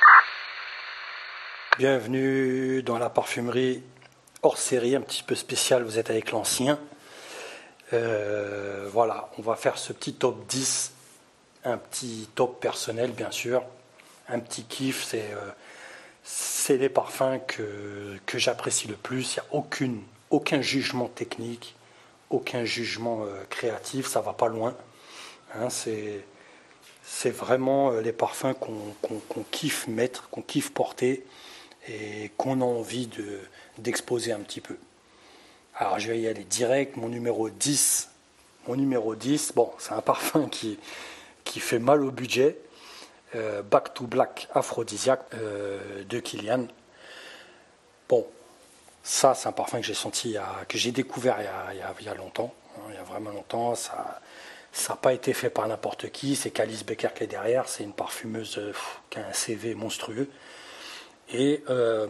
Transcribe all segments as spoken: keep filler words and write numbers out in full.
Bienvenue dans la parfumerie hors série, un petit peu spécial, vous êtes avec l'ancien. Euh, voilà, on va faire ce petit top dix, un petit top personnel bien sûr, un petit kiff, c'est euh, c'est les parfums que, que j'apprécie le plus, il n'y a aucune, aucun jugement technique, aucun jugement euh, créatif, ça va pas loin. Hein, c'est, c'est vraiment euh, les parfums qu'on, qu'on, qu'on kiffe mettre, qu'on kiffe porter et qu'on a envie de, d'exposer un petit peu. Alors je vais y aller direct, mon numéro dix. Mon numéro dix, bon, c'est un parfum qui, qui fait mal au budget. Euh, Back to Black Aphrodisiaque euh, de Kilian. Bon, ça c'est un parfum que j'ai senti, que j'ai découvert il y, a, il, y a, il y a longtemps, hein, il y a vraiment longtemps. Ça n'a pas été fait par n'importe qui, c'est qu'Alice Becker qui est derrière, c'est une parfumeuse pff, qui a un C V monstrueux. Et euh,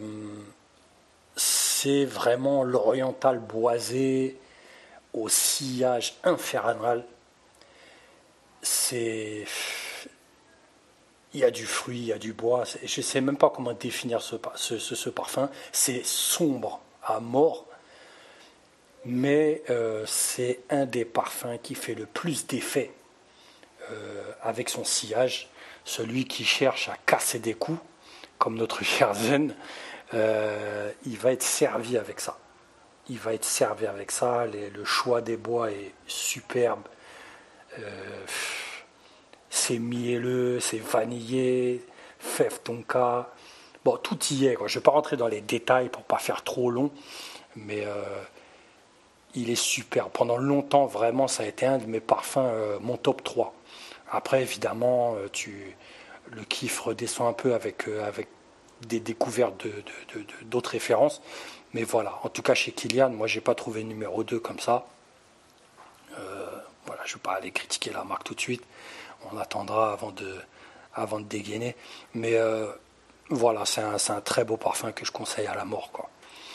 c'est vraiment l'oriental boisé au sillage infernal. C'est... Il y a du fruit, il y a du bois. Je ne sais même pas comment définir ce, ce, ce, ce parfum. C'est sombre à mort, mais euh, c'est un des parfums qui fait le plus d'effet euh, avec son sillage. Celui qui cherche à casser des coups, comme notre cher Zen, euh, il va être servi avec ça. Il va être servi avec ça. Les, le choix des bois est superbe. Euh, c'est mielleux, c'est vanillé, fève tonka. Bon, tout y est, quoi. Je ne vais pas rentrer dans les détails pour ne pas faire trop long, mais euh, il est super. Pendant longtemps, vraiment, ça a été un de mes parfums, euh, mon top trois. Après, évidemment, euh, tu, le kiff redescend un peu avec, euh, avec des découvertes de, de, de, de, d'autres références. Mais voilà, en tout cas, chez Kilian, moi, je n'ai pas trouvé numéro deux comme ça. Euh, voilà, je ne vais pas aller critiquer la marque tout de suite. On attendra avant de, avant de dégainer. Mais euh, voilà, c'est un, c'est un très beau parfum que je conseille à la mort, quoi.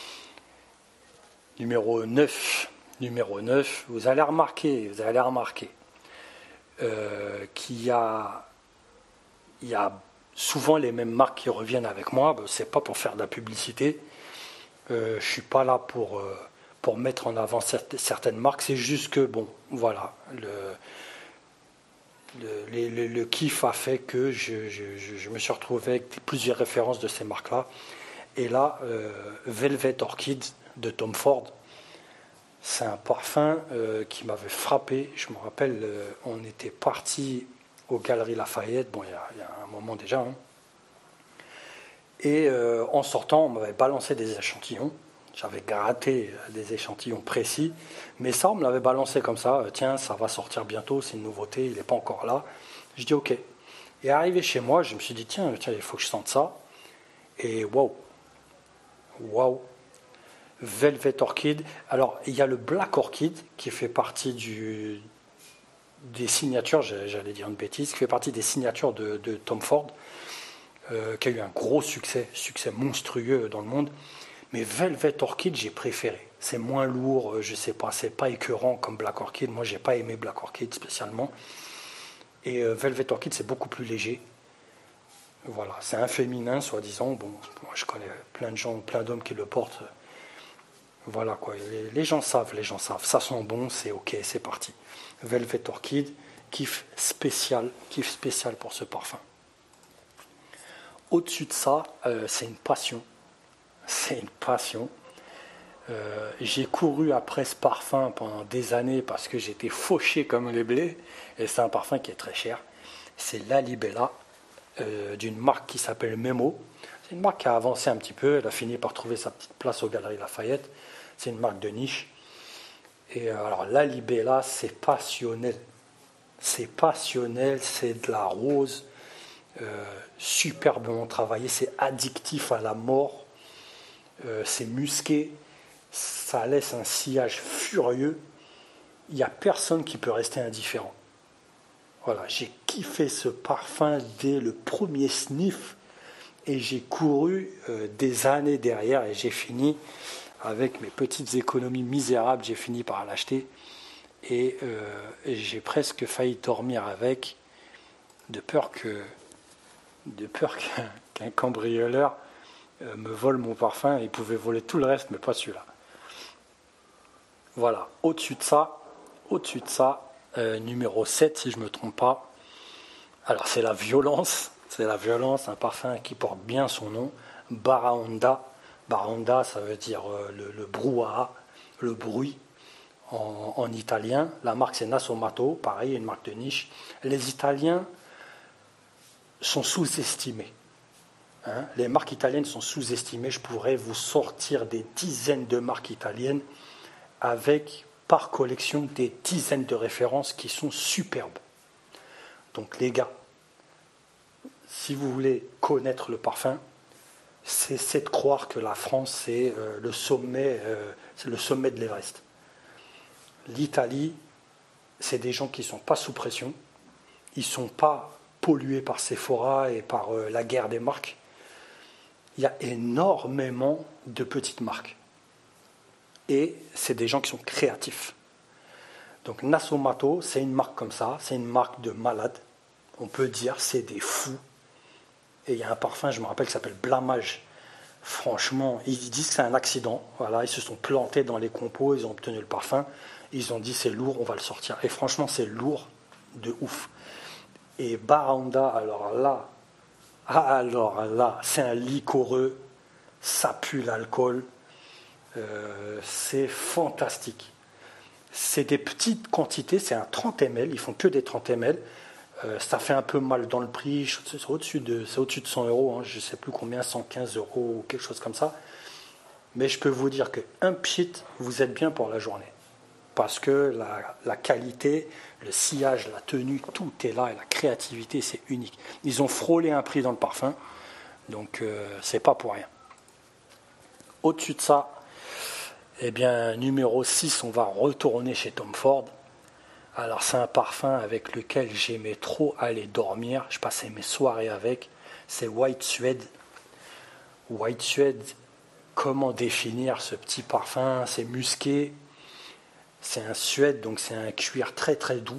Numéro neuf. Numéro neuf, vous allez remarquer, vous allez remarquer euh, qu'il y a, il y a souvent les mêmes marques qui reviennent avec moi. C'est pas pour faire de la publicité. Euh, je suis pas là pour, euh, pour mettre en avant certaines marques. C'est juste que, bon, voilà, le... Le, le, le, le kiff a fait que je, je, je me suis retrouvé avec plusieurs références de ces marques-là. Et là, euh, Velvet Orchid de Tom Ford, c'est un parfum euh, qui m'avait frappé. Je me rappelle, euh, on était parti aux Galeries Lafayette, bon, il y a, il y a un moment déjà. Hein. Et euh, en sortant, on m'avait balancé des échantillons. J'avais gratté des échantillons précis, mais ça, on me l'avait balancé comme ça. Tiens, ça va sortir bientôt, c'est une nouveauté, il n'est pas encore là. Je dis ok. Et arrivé chez moi, je me suis dit tiens, tiens, il faut que je sente ça. Et waouh, waouh, Velvet Orchid. Alors, il y a le Black Orchid qui fait partie du, des signatures, j'allais dire une bêtise, qui fait partie des signatures de, de Tom Ford, euh, qui a eu un gros succès, succès monstrueux dans le monde. Mais Velvet Orchid, j'ai préféré. C'est moins lourd, je sais pas, c'est pas écœurant comme Black Orchid. Moi, j'ai pas aimé Black Orchid spécialement. Et euh, Velvet Orchid, c'est beaucoup plus léger. Voilà, c'est un féminin, soi-disant. Bon, moi, je connais plein de gens, plein d'hommes qui le portent. Voilà, quoi. Les, les gens savent, les gens savent. Ça sent bon, c'est ok, c'est parti. Velvet Orchid, kiff spécial, kiff spécial pour ce parfum. Au-dessus de ça, euh, c'est une passion. C'est une passion. Euh, j'ai couru après ce parfum pendant des années parce que j'étais fauché comme les blés. Et c'est un parfum qui est très cher. C'est La Libella, euh, d'une marque qui s'appelle Memo. C'est une marque qui a avancé un petit peu. Elle a fini par trouver sa petite place aux Galeries Lafayette. C'est une marque de niche. Et euh, alors La Libella, c'est passionnel. C'est passionnel, c'est de la rose, euh, superbement travaillé. C'est addictif à la mort. Euh, c'est musqué, ça laisse un sillage furieux. Il n'y a personne qui peut rester indifférent. Voilà, j'ai kiffé ce parfum dès le premier sniff et j'ai couru euh, des années derrière et j'ai fini avec mes petites économies misérables, j'ai fini par l'acheter et, euh, et j'ai presque failli dormir avec de peur que de peur qu'un cambrioleur euh, me vole mon parfum. Il pouvait voler tout le reste, mais pas celui-là. Voilà, au-dessus de ça, au-dessus de ça, euh, numéro sept, si je ne me trompe pas. Alors, c'est la violence. C'est la violence, un parfum qui porte bien son nom. Baraonda. Baraonda, ça veut dire euh, le, le brouhaha, le bruit en, en italien. La marque, c'est Nasomato, pareil, une marque de niche. Les Italiens sont sous-estimés. Hein, les marques italiennes sont sous-estimées. Je pourrais vous sortir des dizaines de marques italiennes avec, par collection, des dizaines de références qui sont superbes. Donc, les gars, si vous voulez connaître le parfum, c'est de croire que la France, c'est euh, le sommet, euh, c'est le sommet de l'Everest. L'Italie, c'est des gens qui ne sont pas sous pression, ils ne sont pas pollués par Sephora et par euh, la guerre des marques. Il y a énormément de petites marques. Et c'est des gens qui sont créatifs. Donc Nasomato, c'est une marque comme ça, c'est une marque de malades. On peut dire c'est des fous. Et il y a un parfum, je me rappelle, qui s'appelle Blamage. Franchement, ils disent que c'est un accident. Voilà, ils se sont plantés dans les compos, ils ont obtenu le parfum. Ils ont dit c'est lourd, on va le sortir. Et franchement, c'est lourd de ouf. Et Baraonda, alors là, alors là, c'est un liquoreux, ça pue l'alcool. Euh, c'est fantastique. C'est des petites quantités, c'est un trente millilitres, ils font que des trente millilitres. Euh, ça fait un peu mal dans le prix, c'est au-dessus de, c'est au-dessus de cent euros, hein, je ne sais plus combien, cent quinze euros ou quelque chose comme ça. Mais je peux vous dire qu'un pchit, vous êtes bien pour la journée. Parce que la, la qualité, le sillage, la tenue, tout est là et la créativité, c'est unique. Ils ont frôlé un prix dans le parfum, donc euh, c'est pas pour rien. Au-dessus de ça, eh bien, numéro six, on va retourner chez Tom Ford. Alors, c'est un parfum avec lequel j'aimais trop aller dormir. Je passais mes soirées avec. C'est White Suede. White Suede, comment définir ce petit parfum? C'est musqué. C'est un suède, donc c'est un cuir très très doux.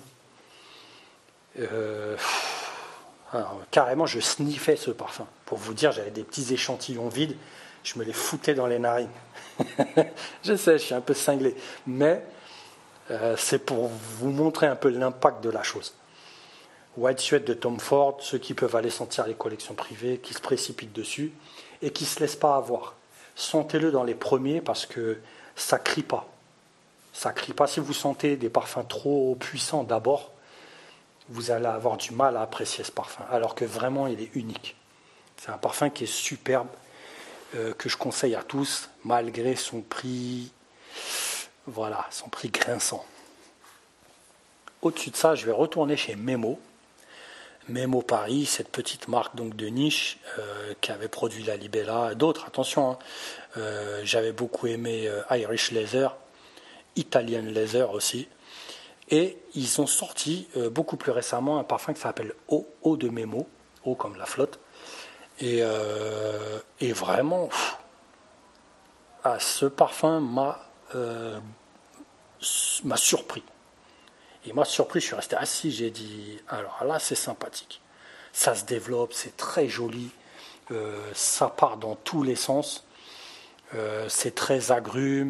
Euh, alors, carrément, je sniffais ce parfum. Pour vous dire, j'avais des petits échantillons vides. Je me les foutais dans les narines. Je sais, je suis un peu cinglé. Mais euh, c'est pour vous montrer un peu l'impact de la chose. White Suede de Tom Ford, ceux qui peuvent aller sentir les collections privées, qui se précipitent dessus et qui ne se laissent pas avoir. Sentez-le dans les premiers parce que ça ne crie pas. Ça ne crie pas. Si vous sentez des parfums trop puissants d'abord, vous allez avoir du mal à apprécier ce parfum, alors que vraiment il est unique. C'est un parfum qui est superbe, euh, que je conseille à tous, malgré son prix, voilà, son prix grinçant. Au-dessus de ça, je vais retourner chez Memo. Memo Paris, cette petite marque donc de niche euh, qui avait produit la Libella, d'autres, attention, hein, euh, j'avais beaucoup aimé euh, Irish Leather, Italian Leather aussi, et ils ont sorti euh, beaucoup plus récemment un parfum qui s'appelle Eau, Eau de Memo, eau comme la flotte, et, euh, et vraiment, pff, ah, ce parfum m'a, euh, m'a surpris. Il m'a surpris, je suis resté assis, j'ai dit, alors là c'est sympathique, ça se développe, c'est très joli, euh, ça part dans tous les sens, euh, c'est très agrume,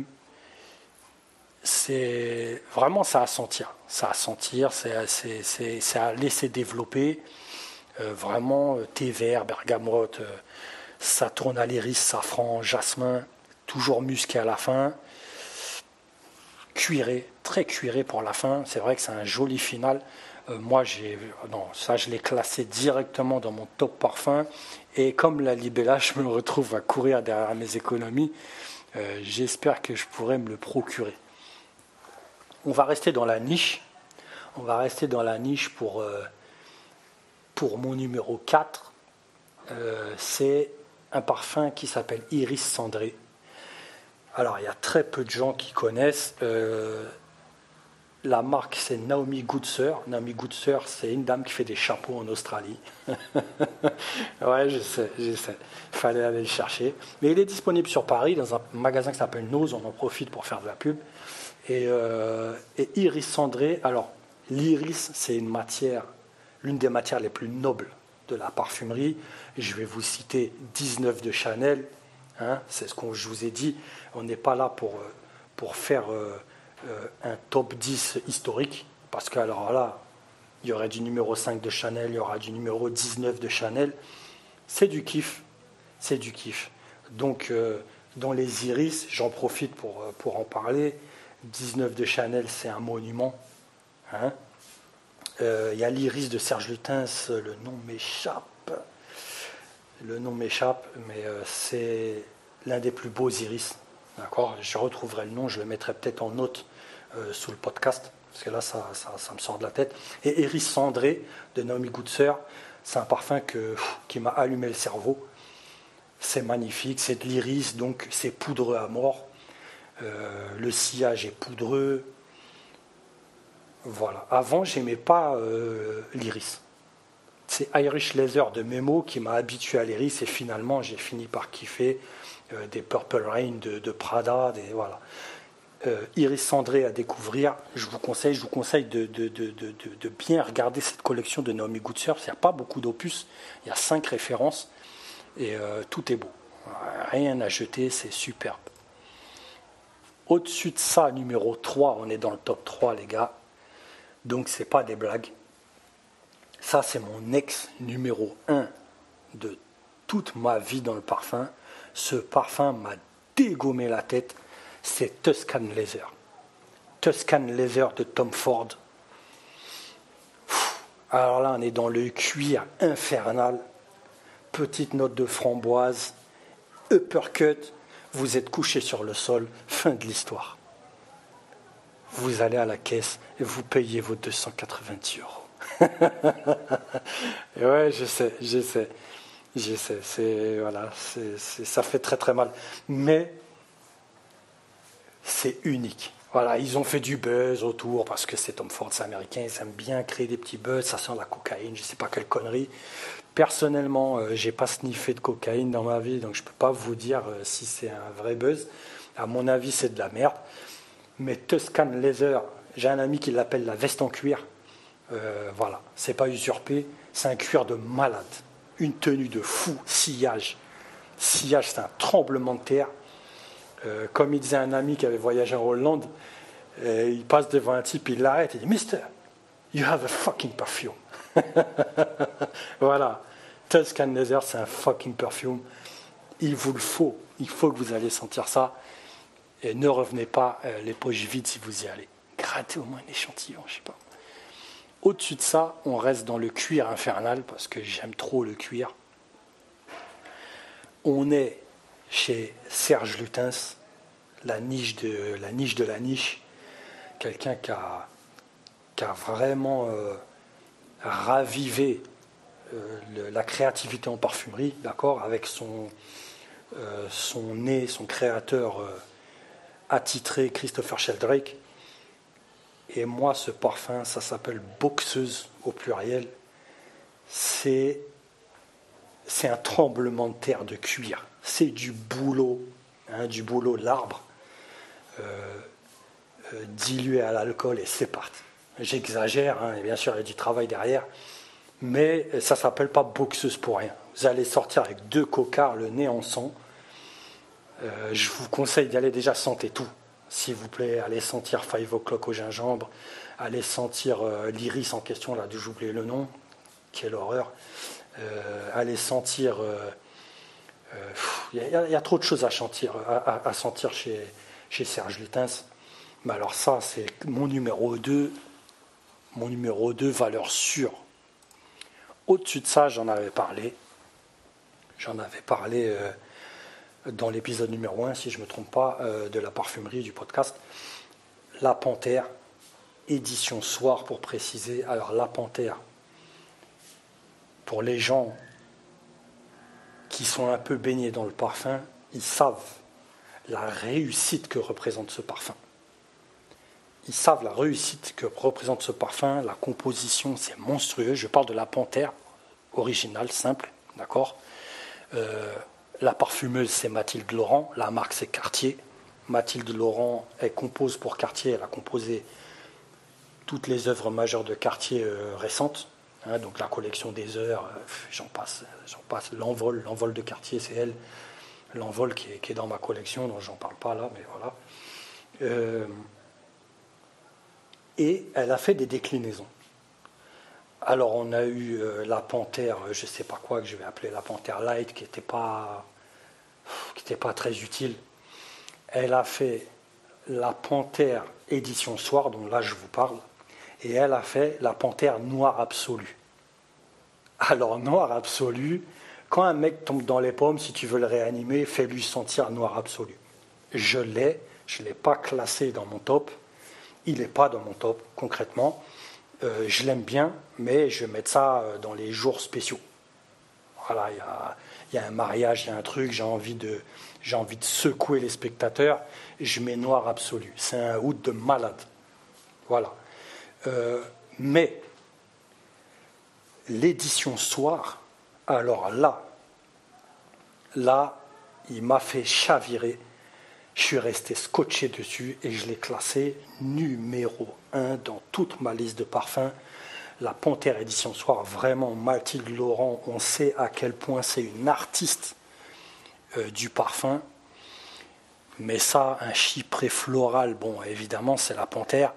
c'est vraiment ça à sentir, ça à sentir, c'est, c'est, c'est, c'est à laisser développer, euh, vraiment thé vert, bergamote, euh, ça tourne à l'iris, safran, jasmin, toujours musqué à la fin. Cuiré, très cuiré pour la fin. C'est vrai que c'est un joli final. Euh, moi, j'ai, non, ça, je l'ai classé directement dans mon top parfum. Et comme la Libella, je me retrouve à courir derrière mes économies. Euh, j'espère que je pourrai me le procurer. On va rester dans la niche. On va rester dans la niche pour, euh, pour mon numéro quatre. Euh, c'est un parfum qui s'appelle Iris Cendré. Alors, il y a très peu de gens qui connaissent. Euh, la marque, c'est Naomi Goodsir. Naomi Goodsir, c'est une dame qui fait des chapeaux en Australie. Ouais, je sais, je sais. Il fallait aller le chercher. Mais il est disponible sur Paris, dans un magasin qui s'appelle Nose. On en profite pour faire de la pub. Et, euh, et Iris Cendré, alors, l'iris, c'est une matière, l'une des matières les plus nobles de la parfumerie. Je vais vous citer dix-neuf de Chanel. Hein, c'est ce que je vous ai dit. On n'est pas là pour, pour faire euh, euh, un top dix historique. Parce que alors là, il y aurait du numéro cinq de Chanel, il y aura du numéro dix-neuf de Chanel. C'est du kiff. C'est du kiff. Donc, euh, dans les iris, j'en profite pour, pour en parler. dix-neuf de Chanel, c'est un monument. Hein. Euh, il y a l'iris de Serge Lutens, le nom m'échappe. Le nom m'échappe, mais euh, c'est l'un des plus beaux iris. D'accord. Je retrouverai le nom, je le mettrai peut-être en note euh, sous le podcast, parce que là, ça, ça, ça me sort de la tête. Et Iris Cendré de Naomi Goodsir, c'est un parfum que, qui m'a allumé le cerveau. C'est magnifique, c'est de l'iris, donc c'est poudreux à mort. Euh, le sillage est poudreux. Voilà. Avant, j'aimais pas euh, l'iris. C'est Irish Leather de Memo qui m'a habitué à l'iris et finalement, j'ai fini par kiffer euh, des Purple Rain de, de Prada. Des, voilà. Euh, Iris Cendré à découvrir. Je vous conseille, je vous conseille de, de, de, de, de bien regarder cette collection de Naomi Goodsir. Il n'y a pas beaucoup d'opus, il y a cinq références. Et euh, tout est beau. Rien à jeter, c'est superbe. Au-dessus de ça, numéro trois, on est dans le top trois, les gars. Donc, c'est pas des blagues. Ça, c'est mon ex numéro un de toute ma vie dans le parfum. Ce parfum m'a dégommé la tête. C'est Tuscan Leather. Tuscan Leather de Tom Ford. Alors là, on est dans le cuir infernal. Petite note de framboise, uppercut, vous êtes couché sur le sol, fin de l'histoire. Vous allez à la caisse et vous payez vos deux cent quatre-vingt-dix euros. Et ouais, je sais, je sais, je sais, c'est, voilà, c'est, c'est, ça fait très très mal. Mais c'est unique. Voilà, ils ont fait du buzz autour parce que c'est Tom Ford, c'est américain, ils aiment bien créer des petits buzz, ça sent la cocaïne, je ne sais pas quelle connerie. Personnellement, euh, j'ai pas sniffé de cocaïne dans ma vie, donc je peux pas vous dire euh, si c'est un vrai buzz. À mon avis, c'est de la merde. Mais Tuscan Leather, j'ai un ami qui l'appelle la veste en cuir. Euh, voilà, c'est pas usurpé, c'est un cuir de malade, une tenue de fou, sillage. Sillage, c'est un tremblement de terre. Euh, comme il disait un ami qui avait voyagé en Hollande, euh, il passe devant un type, il l'arrête, il dit Mister, you have a fucking perfume. Voilà, Tuscan Leather, c'est un fucking perfume. Il vous le faut, il faut que vous allez sentir ça. Et ne revenez pas euh, les poches vides si vous y allez. Grattez au moins un échantillon, je sais pas. Au-dessus de ça, on reste dans le cuir infernal parce que j'aime trop le cuir. On est chez Serge Lutens, la niche de la niche de la niche, quelqu'un qui a, qui a vraiment euh, ravivé euh, le, la créativité en parfumerie, d'accord, avec son, euh, son nez, son créateur euh, attitré Christopher Sheldrake. Et moi, ce parfum, ça s'appelle Boxeuse au pluriel. C'est, c'est un tremblement de terre de cuir. C'est du boulot, hein, du boulot de l'arbre, euh, euh, dilué à l'alcool et c'est parti. J'exagère, hein, et bien sûr, il y a du travail derrière, mais ça ne s'appelle pas boxeuse pour rien. Vous allez sortir avec deux cocards, le nez en sang. Euh, je vous conseille d'y aller déjà, sentez tout. S'il vous plaît, allez sentir Five O'Clock au gingembre, allez sentir euh, l'iris en question, là, d'où j'oublie le nom, quelle horreur. Euh, allez sentir... Il euh, euh, y, y a trop de choses à, chantir, à, à, à sentir chez, chez Serge Lutens. Mais alors ça, c'est mon numéro deux. Mon numéro deux, valeur sûre. Au-dessus de ça, j'en avais parlé. J'en avais parlé... Euh, dans l'épisode numéro un, si je ne me trompe pas, euh, de la parfumerie du podcast. La Panthère, édition soir pour préciser. Alors La Panthère, pour les gens qui sont un peu baignés dans le parfum, ils savent la réussite que représente ce parfum. Ils savent la réussite que représente ce parfum, la composition, c'est monstrueux. Je parle de La Panthère, originale, simple, d'accord euh, La parfumeuse, c'est Mathilde Laurent. La marque, c'est Cartier. Mathilde Laurent, elle compose pour Cartier. Elle a composé toutes les œuvres majeures de Cartier euh, récentes. Hein, donc la collection des heures, euh, j'en passe, j'en passe. L'envol, l'envol de Cartier, c'est elle. L'envol qui est, qui est dans ma collection, donc j'en parle pas là, mais voilà. Euh, et elle a fait des déclinaisons. Alors on a eu euh, la Panthère, je ne sais pas quoi, que je vais appeler la Panthère Light, qui n'était pas, qui était pas très utile. Elle a fait la Panthère édition soir, dont là je vous parle, et elle a fait la Panthère noire absolue. Alors noir absolu, quand un mec tombe dans les pommes, si tu veux le réanimer, fais-lui sentir noir absolu. Je l'ai, je ne l'ai pas classé dans mon top, il n'est pas dans mon top concrètement. Euh, je l'aime bien, mais je vais mettre ça dans les jours spéciaux. Voilà, il y a, y a un mariage, il y a un truc, j'ai envie de, j'ai envie de secouer les spectateurs, je mets noir absolu. C'est un oud de malade. Voilà. Euh, mais l'édition soir, alors là, là, il m'a fait chavirer. Je suis resté scotché dessus et je l'ai classé numéro un dans toute ma liste de parfums. La Panthère édition soir, vraiment, Mathilde Laurent, on sait à quel point c'est une artiste euh, du parfum. Mais ça, un chypré floral, bon, évidemment, c'est la Panthère.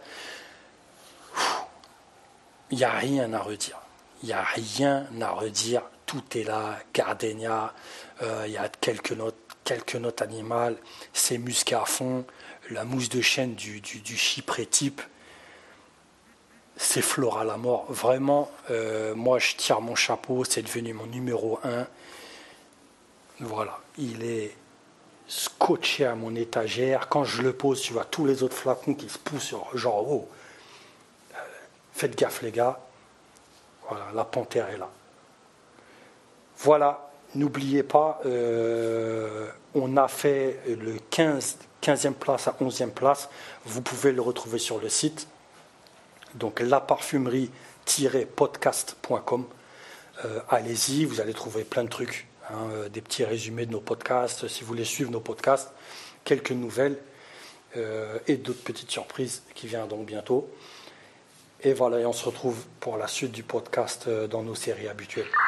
Il n'y a rien à redire. Il n'y a rien à redire. Tout est là, gardénia, euh, il y a quelques notes, quelques notes animales, c'est musqué à fond, la mousse de chêne du, du, du chypré type, c'est floral à mort. Vraiment, euh, moi je tire mon chapeau, c'est devenu mon numéro un. Voilà, il est scotché à mon étagère. Quand je le pose, tu vois tous les autres flacons qui se poussent, genre, oh, euh, faites gaffe les gars. Voilà, la Panthère est là. Voilà, n'oubliez pas, euh, on a fait le quinze, quinzième place à onzième place. Vous pouvez le retrouver sur le site. Donc laparfumerie tiret podcast point com. Euh, allez-y, vous allez trouver plein de trucs. Hein, euh, des petits résumés de nos podcasts, si vous voulez suivre nos podcasts, quelques nouvelles euh, et d'autres petites surprises qui viendront bientôt. Et voilà, et on se retrouve pour la suite du podcast euh, dans nos séries habituelles.